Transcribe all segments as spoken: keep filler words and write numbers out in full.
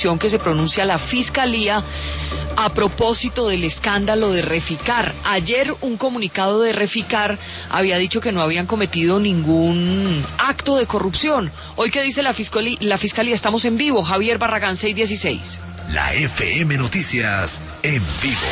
que se pronuncia la Fiscalía a propósito del escándalo de Reficar. Ayer un comunicado de Reficar había dicho que no habían cometido ningún acto de corrupción. Hoy, ¿qué dice la Fiscalía? La Fiscalía, estamos en vivo. Javier Barragán, seis dieciséis. La F M Noticias en vivo.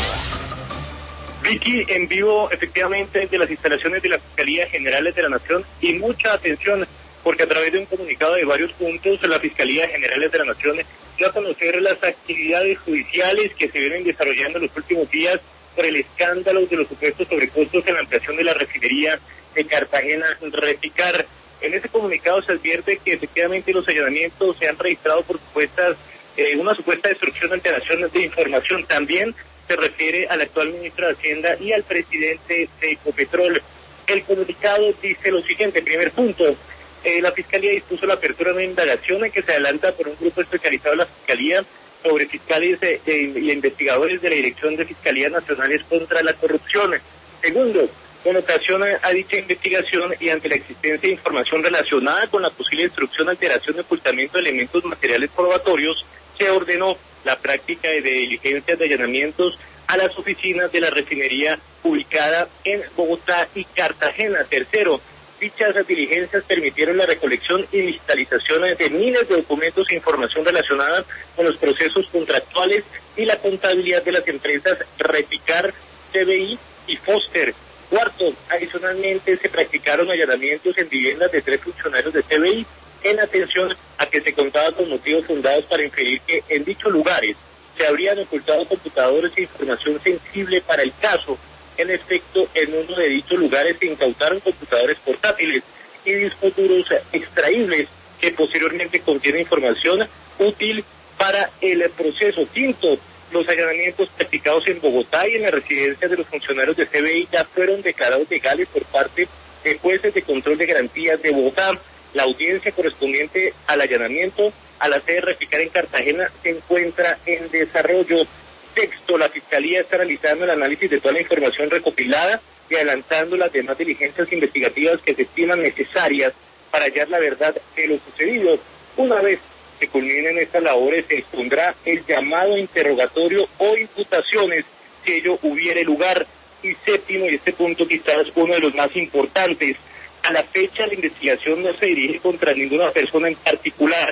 Vicky, en vivo, efectivamente, de las instalaciones de la Fiscalía General de la Nación, y mucha atención, porque a través de un comunicado de varios puntos, la Fiscalía General de la Nación dio a conocer las actividades judiciales que se vienen desarrollando en los últimos días por el escándalo de los supuestos sobrecostos en la ampliación de la refinería de Cartagena Reficar. En ese comunicado se advierte que efectivamente los allanamientos se han registrado por supuestas, eh, una supuesta destrucción, alteración de información. También se refiere al actual ministro de Hacienda y al presidente de Ecopetrol. El comunicado dice lo siguiente: primer punto, Eh, la Fiscalía dispuso la apertura de una indagación en que se adelanta por un grupo especializado de la Fiscalía sobre fiscales eh, eh, y investigadores de la Dirección de Fiscalías Nacionales contra la Corrupción. Segundo, con ocasión a, a dicha investigación y ante la existencia de información relacionada con la posible destrucción, alteración y ocultamiento de elementos materiales probatorios, se ordenó la práctica de diligencias de allanamientos a las oficinas de la refinería ubicada en Bogotá y Cartagena. Tercero, dichas diligencias permitieron la recolección y digitalización de miles de documentos e información relacionada con los procesos contractuales y la contabilidad de las empresas Reficar, C B I y Foster. Cuarto, adicionalmente se practicaron allanamientos en viviendas de tres funcionarios de C B I en atención a que se contaba con motivos fundados para inferir que en dichos lugares se habrían ocultado computadores e información sensible para el caso. En efecto, en uno de dichos lugares se incautaron computadores portátiles y discos duros extraíbles que posteriormente contienen información útil para el proceso. Quinto, los allanamientos practicados en Bogotá y en las residencias de los funcionarios de C B I ya fueron declarados legales por parte de jueces de control de garantías de Bogotá. La audiencia correspondiente al allanamiento a la sede Reficar en Cartagena se encuentra en desarrollo. Sexto, la Fiscalía está realizando el análisis de toda la información recopilada y adelantando las demás diligencias investigativas que se estiman necesarias para hallar la verdad de lo sucedido. Una vez que culminen estas labores, se expondrá el llamado interrogatorio o imputaciones, si ello hubiere lugar. Y séptimo, y este punto quizás uno de los más importantes, a la fecha la investigación no se dirige contra ninguna persona en particular.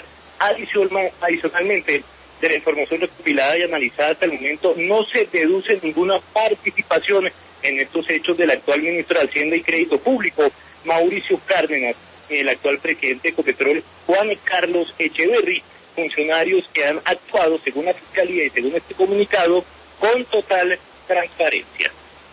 Adicionalmente, de la información recopilada y analizada hasta el momento, no se deduce ninguna participación en estos hechos del actual ministro de Hacienda y Crédito Público, Mauricio Cárdenas, y el actual presidente de Ecopetrol, Juan Carlos Echeverry, funcionarios que han actuado, según la Fiscalía y según este comunicado, con total transparencia.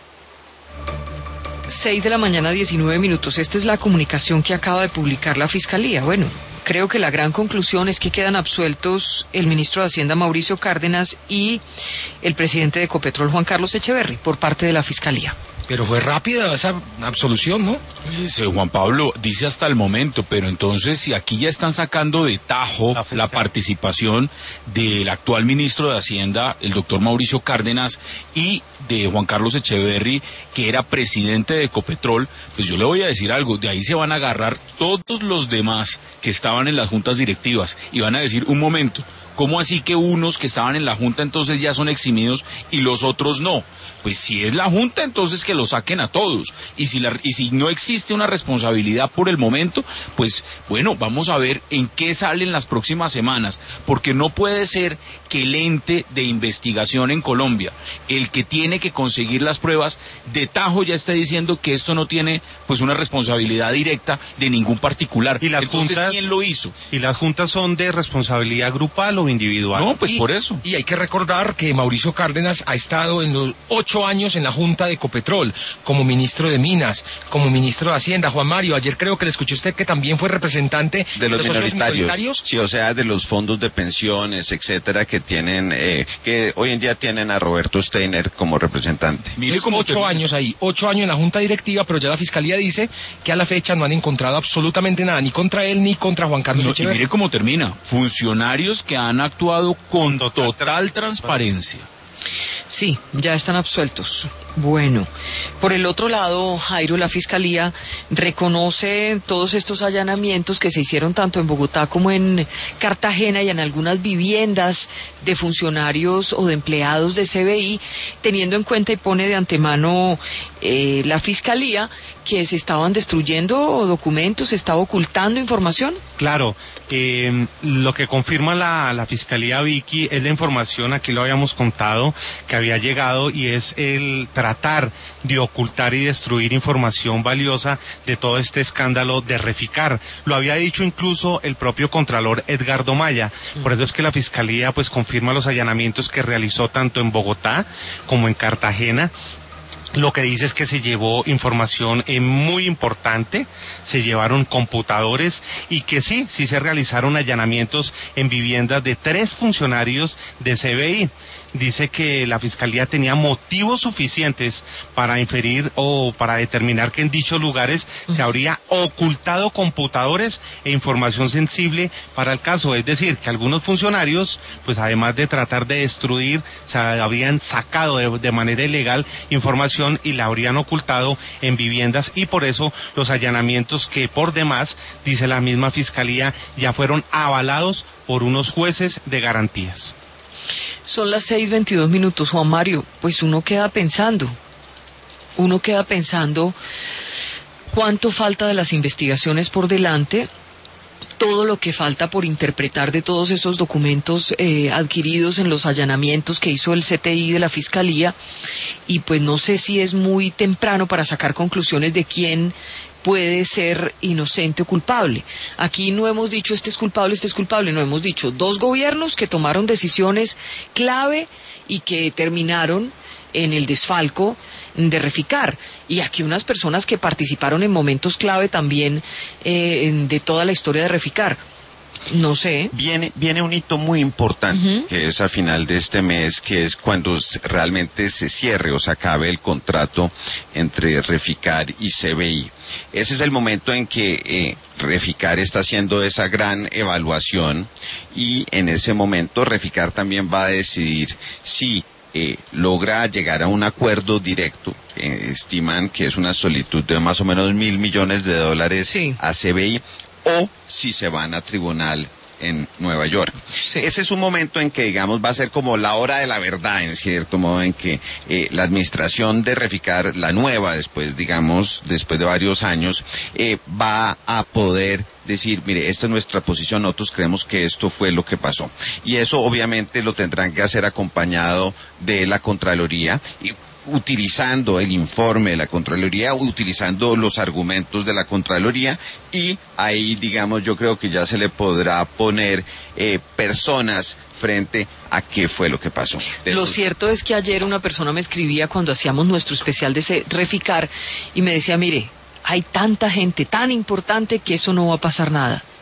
Seis de la mañana, diecinueve minutos. Esta es la comunicación que acaba de publicar la Fiscalía. Bueno, creo que la gran conclusión es que quedan absueltos el ministro de Hacienda, Mauricio Cárdenas, y el presidente de Ecopetrol, Juan Carlos Echeverry, por parte de la Fiscalía. Pero fue rápida esa absolución, ¿no? Pues, eh, Juan Pablo dice hasta el momento, pero entonces si aquí ya están sacando de tajo la, la participación del actual ministro de Hacienda, el doctor Mauricio Cárdenas, y de Juan Carlos Echeverry, que era presidente de Ecopetrol, pues yo le voy a decir algo, de ahí se van a agarrar todos los demás que estaban en las juntas directivas y van a decir, un momento, ¿cómo así que unos que estaban en la junta entonces ya son eximidos y los otros no? Pues si es la junta, entonces que lo saquen a todos. Y si, la, y si no existe una responsabilidad por el momento, pues bueno, vamos a ver en qué salen las próximas semanas. Porque no puede ser que el ente de investigación en Colombia, el que tiene que conseguir las pruebas, de tajo ya esté diciendo que esto no tiene pues una responsabilidad directa de ningún particular. ¿Y las entonces, juntas, ¿quién lo hizo? ¿Y las juntas son de responsabilidad grupal o individual? No, pues y, por eso. Y hay que recordar que Mauricio Cárdenas ha estado en los ocho años en la Junta de Ecopetrol, como ministro de Minas, como ministro de Hacienda. Juan Mario, ayer creo que le escuché a usted que también fue representante de los, de los minoritarios. minoritarios. Sí, o sea, de los fondos de pensiones, etcétera, que tienen, eh, que hoy en día tienen a Roberto Steiner como representante. Mire como ocho termina. años ahí, ocho años en la Junta Directiva, pero ya la Fiscalía dice que a la fecha no han encontrado absolutamente nada, ni contra él, ni contra Juan Carlos no, Echeverry. Y mire cómo termina, funcionarios que han actuado con total, total transparencia. Sí, ya están absueltos. Bueno, por el otro lado, Jairo, la Fiscalía reconoce todos estos allanamientos que se hicieron tanto en Bogotá como en Cartagena y en algunas viviendas de funcionarios o de empleados de C B I, teniendo en cuenta y pone de antemano eh, la Fiscalía que se estaban destruyendo documentos, se estaba ocultando información. Claro, eh, lo que confirma la, la Fiscalía, Vicky, es la información, aquí lo habíamos contado, que había llegado, y es el tratar de ocultar y destruir información valiosa de todo este escándalo de Reficar. Lo había dicho incluso el propio Contralor Edgardo Maya. Por eso es que la Fiscalía pues confirma los allanamientos que realizó tanto en Bogotá como en Cartagena. Lo que dice es que se llevó información eh, muy importante, se llevaron computadores y que sí, sí se realizaron allanamientos en viviendas de tres funcionarios de C B I. Dice que la Fiscalía tenía motivos suficientes para inferir o para determinar que en dichos lugares se habría ocultado computadores e información sensible para el caso. Es decir, que algunos funcionarios, pues además de tratar de destruir, se habrían sacado de, de manera ilegal información y la habrían ocultado en viviendas, y por eso los allanamientos, que por demás, dice la misma Fiscalía, ya fueron avalados por unos jueces de garantías. Son las seis veintidós minutos, Juan Mario. Pues uno queda pensando, uno queda pensando cuánto falta de las investigaciones por delante, todo lo que falta por interpretar de todos esos documentos eh, adquiridos en los allanamientos que hizo el C T I de la Fiscalía, y pues no sé si es muy temprano para sacar conclusiones de quién puede ser inocente o culpable. Aquí no hemos dicho este es culpable, este es culpable, no, hemos dicho dos gobiernos que tomaron decisiones clave y que terminaron en el desfalco de Reficar, y aquí unas personas que participaron en momentos clave también eh, de toda la historia de Reficar. No sé. Viene, viene un hito muy importante, uh-huh. que es a final de este mes, que es cuando realmente se cierre o se acabe el contrato entre Reficar y C B I. Ese es el momento en que eh, Reficar está haciendo esa gran evaluación, y en ese momento Reficar también va a decidir si eh, logra llegar a un acuerdo directo. Eh, estiman que es una solitud de más o menos mil millones de dólares sí. a C B I, o si se van a tribunal en Nueva York. Sí. Ese es un momento en que, digamos, va a ser como la hora de la verdad, en cierto modo, en que eh, la administración de Reficar, la nueva, después, digamos, después de varios años, eh, va a poder decir, mire, esta es nuestra posición, nosotros creemos que esto fue lo que pasó. Y eso, obviamente, lo tendrán que hacer acompañado de la Contraloría, y utilizando el informe de la Contraloría, utilizando los argumentos de la Contraloría, y ahí, digamos, yo creo que ya se le podrá poner eh, personas frente a qué fue lo que pasó. Lo esos... cierto es que ayer una persona me escribía cuando hacíamos nuestro especial de Reficar y me decía, mire, hay tanta gente tan importante que eso no va a pasar nada.